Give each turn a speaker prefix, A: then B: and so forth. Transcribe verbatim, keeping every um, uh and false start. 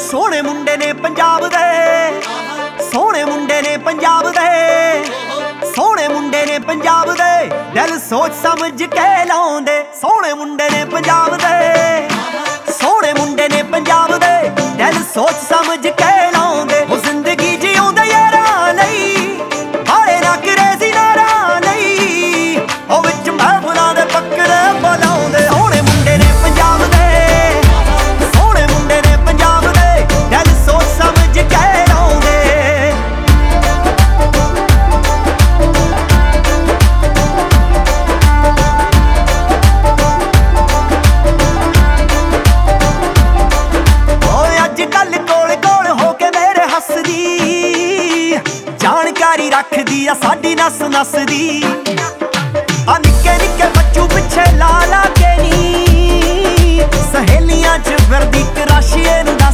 A: ਸੋਹਣੇ ਮੁੰਡੇ ਨੇ ਪੰਜਾਬ ਦੇ, ਸੋਹਣੇ ਮੁੰਡੇ ਨੇ ਪੰਜਾਬ ਦੇ, ਸੋਹਣੇ ਮੁੰਡੇ ਨੇ ਪੰਜਾਬ ਦੇ, ਦਿਲ ਸੋਚ ਸਮਝ ਕੇ ਲਾਉਂਦੇ। ਸੋਹਣੇ ਮੁੰਡੇ ਨੇ ਪੰਜਾਬ ਦੇ, ਸੋਹਣੇ ਮੁੰਡੇ ਨੇ ਪੰਜਾਬ ਦੇ, ਦਿਲ ਸੋਚ ਸਮਝ ਕੇ ਲਾਉਂਦੇ। ਉਹ ਜ਼ਿੰਦਗੀ ਜਿਉਂਦੇ ਯਾਰਾਂ ਲਈ, ਬਾਲੇ ਨਾ ਕਰੇਜ਼ੀ ਨਾਰਾਂ ਲਈ, ਉਹ ਵਿੱਚ ਮਹਿਫਲਾਂ ਦੇ ਬੱਕਰੇ ਬੁਲਾਉਂਦੇ। ਸੋਹਣੇ ਮੁੰਡੇ ਨੇ ਪੰਜਾਬ ਦੇ, ਸੋਹਣੇ ਮੁੰਡੇ ਨੇ ਪੰਜਾਬ ਦੇ, ਦਿਲ ਸੋਚ ਸਮਝ ਕੇ ਲਾਉਂਦੇ। ਜਾਣਕਾਰੀ ਰੱਖਦੀ ਆ ਸਾਡੀ ਨਸ ਨਸ ਦੀ, ਆ ਨਿੱਕੇ ਨਿੱਕੇ ਬੱਚੂ ਪਿੱਛੇ ਲਾ ਲਾ ਕੇ ਨੀ, ਸਹੇਲੀਆਂ ਚ ਫਿਰਦੀ ਕਰਾਸ਼ੀਏ ਨੂੰ